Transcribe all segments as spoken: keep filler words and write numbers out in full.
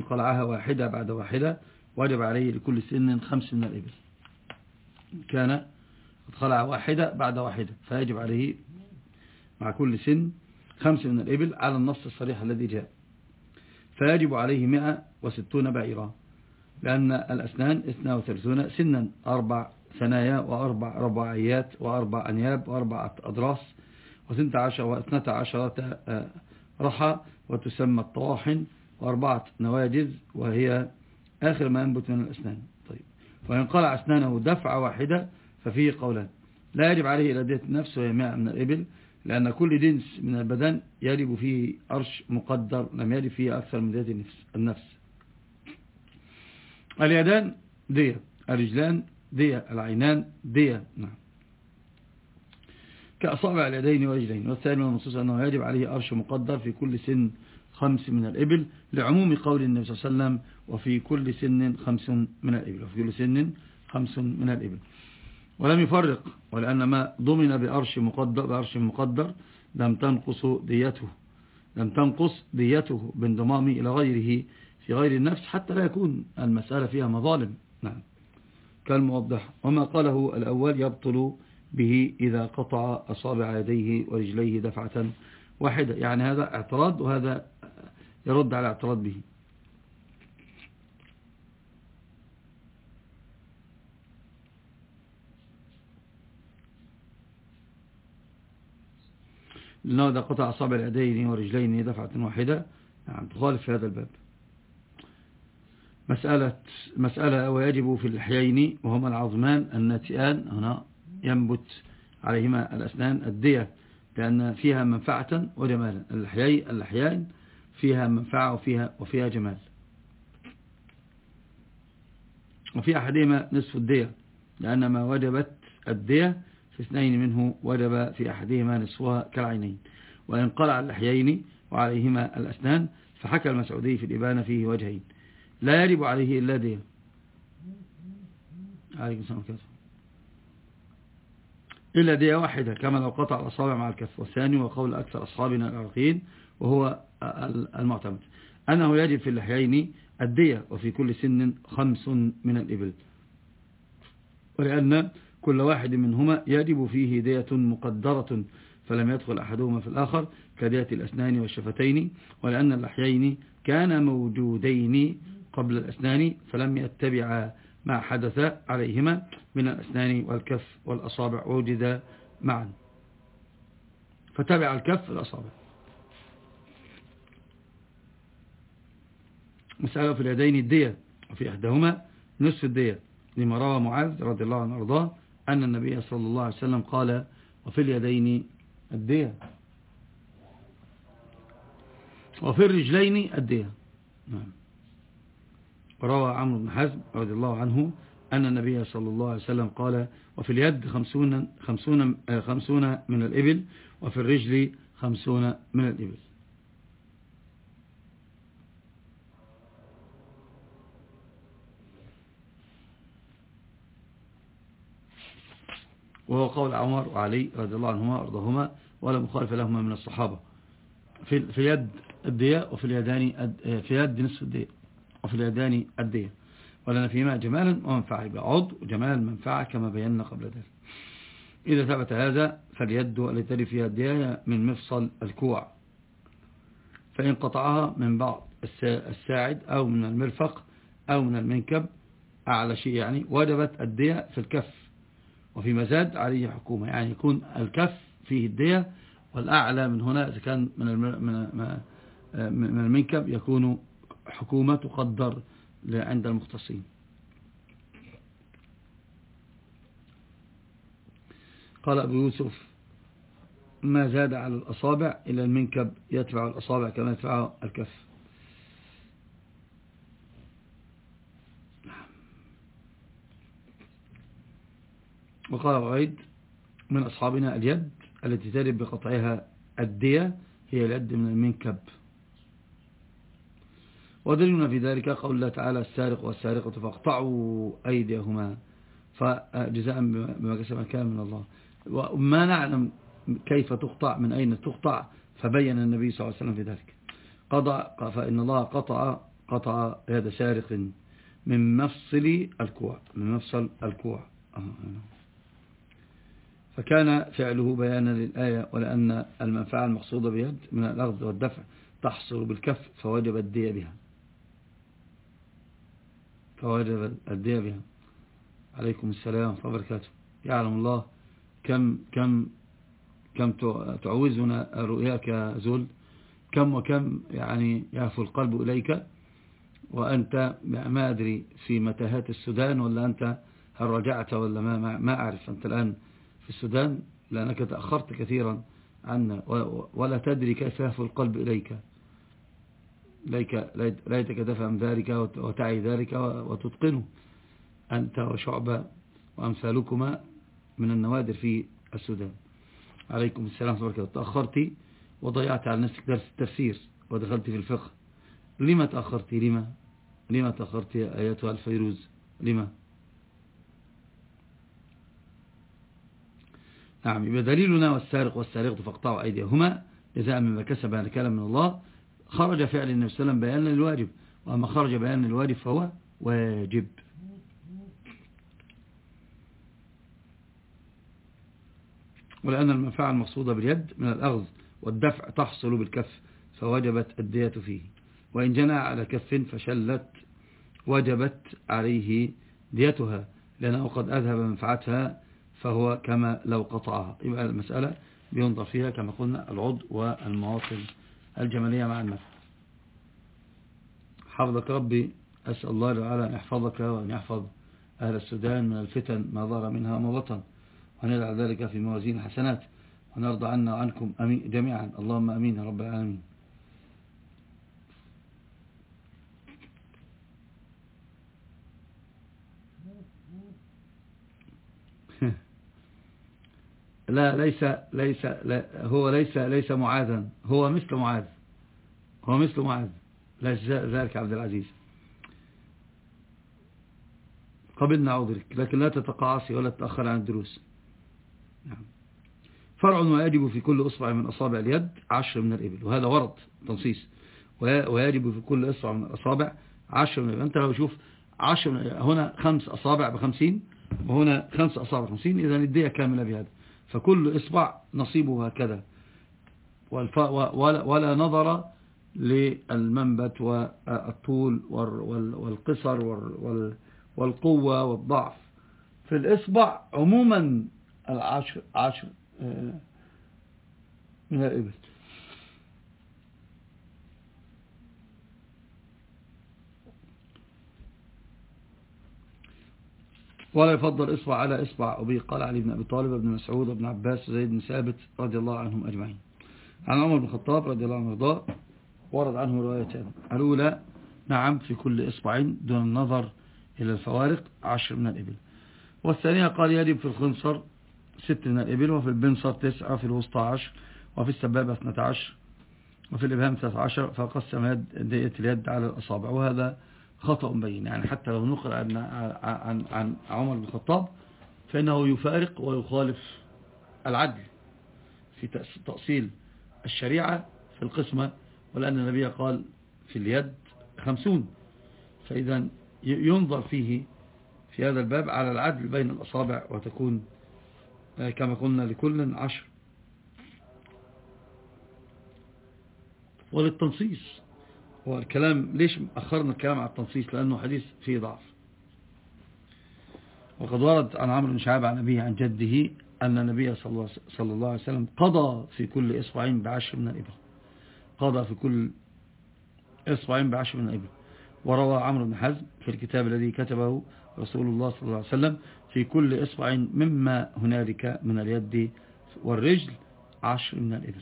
قلعها واحدة بعد واحدة وجب عليه لكل سن خمس من الإبل. كان قد خلع واحدة بعد واحدة فيجب عليه مع كل سن خمس من الإبل على النص الصريح الذي جاء. فيجب عليه مئة وستون بعيرا، لأن الأسنان اثنان وثلاثون سنا، أربع ثنايا وأربع رباعيات وأربع أنياب وأربعة أضراس وثنت عشر واثنتا عشرة رحى، وتسمى الطواحن، وأربعة نواجز وهي آخر ما ينبت من الأسنان. طيب، وإن قلع أسنانه دفعة واحدة ففيه قولان. لا يجب عليه إلا دية النفس وهي مئة من الإبل، لأن كل جنس من البدن يجب فيه أرش مقدر لم يجب فيه أكثر من دية النفس. اليدان دية، الرجلان دية، العينان دية. نعم، كأصابع اليدين والرجلين. والثاني من النصوص أنه يجب عليه أرش مقدر في كل سن خمس من الإبل، لعموم قول النبي صلى الله عليه وسلم وفي كل سن خمس من الإبل، وفي كل سن خمس من الإبل. ولم يفرق، ولأن ما ضمن بأرش مقدر, بأرش مقدر لم تنقص ديته لم تنقص ديته بانضمامه إلى غيره في غير النفس، حتى لا يكون المسألة فيها مظالم. نعم، كالموضح. وما قاله الأول يبطل به إذا قطع أصابع يديه ورجليه دفعة واحدة، يعني هذا اعتراض وهذا يرد على اعتراض به. لأنه إذا قطع أصابع اليدين ورجلين دفعة واحدة نعم تخالف في هذا الباب. مسألة مسألة ويجب في اللحيين وهما العظمان الناتئان، هنا ينبت عليهما الأسنان الدية، لأن فيها منفعة وجمالا. اللحيين اللحيين فيها منفعة وفيها وفيها جمال، وفي أحدهما نصف الدية، لأن ما وجبت الدية في اثنين منه وجب في أحدهما نصفها كالعينين. وإن قلع اللحيين وعليهما الأسنان فحكى المسعودي في الإبانة فيه وجهين، لا يجب عليه إلا دية. عليكم السلام عليكم. إلا دية واحدة كما لو قطع الأصابع مع الكف. والثاني وقول أكثر أصحابنا العراقيين وهو المعتمد أنه يجب في اللحيين الدية وفي كل سن خمس من الإبل، ولأن كل واحد منهما يجب فيه دية مقدرة فلم يدخل أحدهما في الآخر كدية الأسنان والشفتين، ولأن اللحيين كان موجودين قبل الأسنان فلم يتبعا ما حدث عليهما من الأسنان والكف والأصابع وجد معا فتبع الكف الأصابع. مسألة في اليدين الدية وفي إحداهما نصف الدية، لما روى معاذ رضي الله عنه وارضاه أن النبي صلى الله عليه وسلم قال وفي اليدين الدية وفي الرجلين الدية. نعم. وروى عمرو بن حزم رضي الله عنه أن النبي صلى الله عليه وسلم قال وفي اليد خمسون, خمسون, خمسون من الإبل وفي الرجل خمسون من الإبل. وهو قول عمر وعلي رضي الله عنهما وارضاهما ولا مخالف لهما من الصحابة. في في اليد الدية وفي اليدان في يد نصف الدية وفي اليدان الدية، ولنا فيما جمالا ومنفعة، يبقى عضو جمال منفعة كما بينا قبل ذلك. إذا ثبت هذا فاليد التي فيها الدية من مفصل الكوع، فإن قطعها من بعض الساعد أو من المرفق أو من المنكب أعلى شيء يعني وجبت الدية في الكف، وفي مزاد عليه حكومة، يعني يكون الكف فيه الدية والأعلى من هنا إذا كان من من المنكب يكون حكومة تقدر عند المختصين. قال أبو يوسف ما زاد على الأصابع إلى المنكب يتبع الأصابع كما يتبع الكف. وقال بعيد من أصحابنا اليد التي تجب بقطعها الدية هي اليد من المنكب. ودلنا في ذلك قول الله تعالى السارق والسارقة فاقطعوا أيديهما فجزاء بما كسب كان من الله. وما نعلم كيف تقطع من أين تقطع، فبين النبي صلى الله عليه وسلم في ذلك قضى فإن الله قطع قطع يد سارق من مفصل الكوع من مفصل الكوع فكان فعله بيانا للآية، ولأن المنفعة المقصودة بيد من الأخذ والدفع تحصل بالكف فوجب الدية بها فوجب الدية بها. عليكم السلام ورحمة الله وبركاته. يعلم الله كم كم كم تعوزنا رؤياك يا زول، كم وكم يعني يهفو القلب إليك، وأنت ما أدري في متاهات السودان، ولا أنت هل رجعت ولا ما, ما, ما أعرف. أنت الآن في السودان لأنك تأخرت كثيرا عنا، ولا تدري كيف يهفو القلب إليك. ليتك تفهم ذلك وتعي ذلك وتتقنه أنت وشعبة وأمثالكما من النوادر في السودان. عليكم السلام ورحمة الله وبركاته. تأخرت وضيعت على نفسك درس التفسير ودخلت في الفقه. لما تأخرت؟ لما لما تأخرت يا أيتها الفيروز؟ لما؟ نعم. يبقى دليلنا والسارق والسارقة فاقطعوا أيديهما جزاء مما كسب نكالا من الله. خرج فعل النبي صلى الله عليه وسلم بيانا للواجب، وأما خرج بيانا للواجب فهو واجب. ولأن المنفعة المقصودة باليد من الأخذ والدفع تحصل بالكف فوجبت الدية فيه، وإن جنى على كف فشلت وجبت عليه ديتها، لأنه قد أذهب منفعتها فهو كما لو قطعها. يبقى المسألة بينظر فيها كما قلنا العضو والمواطن الجمالية مع النفع. حفظك ربي، أسأل الله تعالى أن يحفظك وأن يحفظ أهل السودان من الفتن ما ظهر منها وما بطن، وأن يجعل ذلك في موازين الحسنات، ونرضى عنا وعنكم جميعا. اللهم أمين يا رب العالمين. لا ليس ليس لا هو ليس ليس معاذا، هو مثل معاذ هو مثل معاذ ليس ذلك عبد العزيز. قبلنا عذرك، لكن لا تتقاعسي ولا تتأخر عن الدروس. نعم. فرع ويجب في كل أصبع من أصابع اليد عشر من الإبل، وهذا ورد تنصيص، ويجب في كل أصبع من الأصابع عشر من الإبل. أنت لو شوف عشر، هنا خمس أصابع بخمسين وهنا خمس أصابع بخمسين، إذا الدية كاملة بهذا، فكل إصبع نصيبه هكذا، ولا نظر للمنبت والطول والقصر والقوة والضعف في الإصبع عموما. العشر عشر من الإبل. ولا يفضل إصبع على إصبع أبي. قال علي بن أبي طالب بن مسعود بن عباس وزيد بن ثابت رضي الله عنهم أجمعين. عن عمر بن الخطاب رضي الله عنه وارضاه ورد عنه روايتان. الأولى نعم في كل إصبع دون النظر إلى الفوارق عشر من الإبل، والثانية قال يجب في الخنصر ست من الإبل، وفي البنصر تسعة، وفي الوسطى عشر، وفي السبابة اثنة عشر، وفي الإبهام ثلاثة عشر، فقسم دية اليد على الأصابع، وهذا خطأ بين. يعني حتى لو نقل عن, عن, عن عمر بن الخطاب فإنه يفارق ويخالف العدل في تأصيل الشريعة في القسمة، ولأن النبي قال في اليد خمسون، فإذا ينظر فيه في هذا الباب على العدل بين الأصابع، وتكون كما قلنا لكل عشر. وللتنصيص والكلام، ليش أخرنا الكلام على التنصيص؟ لأنه حديث فيه ضعف. وقد ورد عن عمرو بن شعيب عن أبيه عن جده أن النبي صلى الله عليه وسلم قضى في كل إصبعين بعشر من الإبل، قضى في كل إصبعين بعشر من الإبل. وروى عمرو بن حزم في الكتاب الذي كتبه رسول الله صلى الله عليه وسلم في كل إصبع مما هنالك من اليد والرجل عشر من الإبل.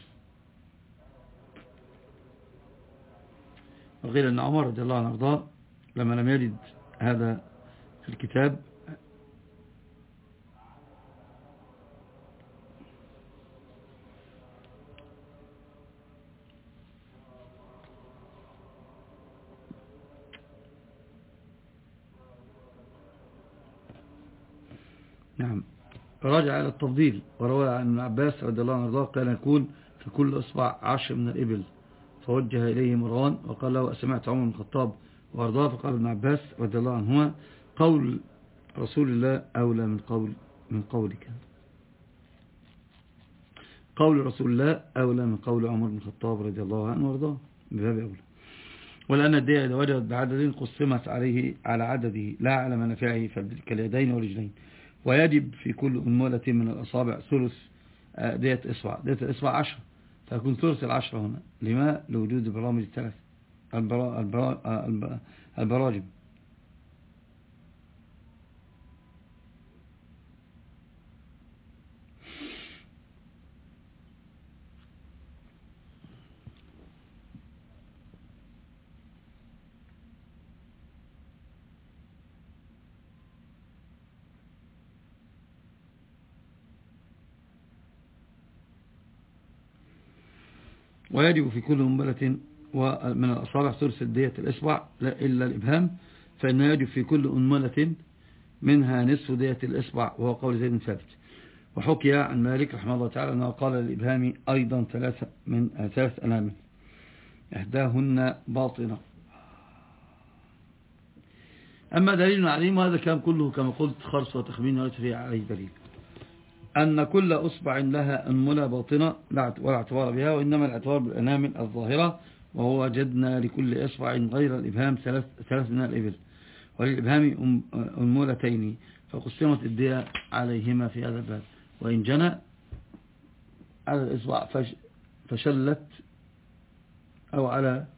وغير أن عمر رضي الله عنه وارضاه لما لم يجد هذا في الكتاب نعم راجع على التفضيل. وروى عن ابن عباس رضي الله عنه وارضاه كان يكون في كل إصبع عشر من الإبل، فوجه إليه مروان وقال له: أسمعت عمر بن الخطاب وارضاه. فقال ابن عباس رضي الله عنهما قول رسول الله أولى من قول من قولك، قول رسول الله أولى من قول عمر بن الخطاب رضي الله عنه وارضاه بباب أولى. ولأن الدية إذا وجدت بعدد قسمت عليه على عدده لا على منافعه كاليدين والرجلين، ويجب في كل أنملة من الأصابع ثلث دية إصبع. دية الإصبع عشرة، فيكون ثلث العشرة هنا لما لوجود البرامج الثلاث البرا البرا البراجم. ويجب في كل أنملة ومن الأصابع ثلث دية الإصبع إلا الإبهام، فإن يجب في كل أنملة منها نصف دية الإصبع، وهو قول زيد ثابت. وحكي عن مالك رحمه الله تعالى أنه قال للإبهام أيضا ثلاثة من ثلاث أنامل إحداهن باطنة. أما دليل عليهم، وهذا كان كله كما قلت خرص وتخمين وليس فيه عليه دليل، أن كل أصبع لها أنملة باطنة ولا اعتبار بها، وإنما الاعتبار بالأنامل الظاهرة. وهو وجدنا لكل إصبع غير الإبهام ثلاث, ثلاث من الإبل، وللإبهام أنملتين، فقسمت الدية عليهما في هذا الباب. وإن جنى على الإصبع فشلت أو على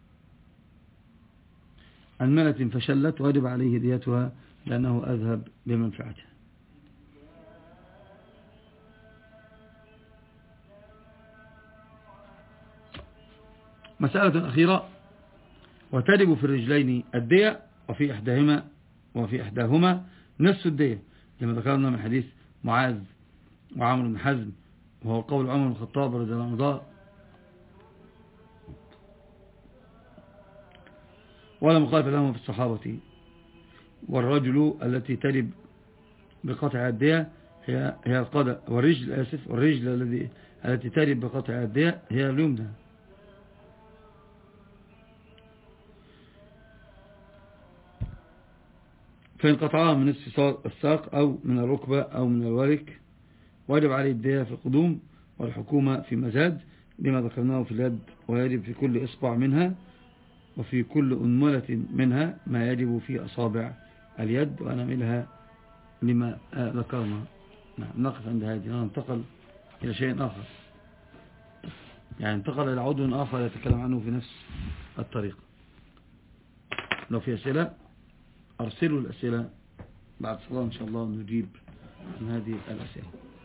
أنملة فشلت وجب عليه ديتها لأنه أذهب بمنفعته. مسألة أخيرة، وتجب في الرجلين الدية وفي إحداهما وفي إحداهما نفس الدية، لما ذكرنا من حديث معاذ وعمر بن حزم، وهو قول عمر بن الخطاب رضي الله عنه: ولا مخالف لهم في الصحابة. والرجل التي تجب بقطع الدية هي هي القدم، والرجل آسف والرجل الذي التي تجب بقطع الدية هي اليمنى. فإن قطعها من نصف الساق أو من الركبة أو من الورك وجب عليه الدية في القدوم، والحكومة في مزاد لما ذكرناه في اليد. ويجب في كل إصبع منها وفي كل أنملة منها ما يجب في أصابع اليد وأناملها لما ذكرنا. نعم، نقف عند هذه، ننتقل إلى شيء آخر، يعني انتقل إلى عضو آخر يتكلم عنه في نفس الطريقة. لو في أسئلة أرسلوا الأسئلة بعد صلاة إن شاء الله نجيب عن هذه الأسئلة.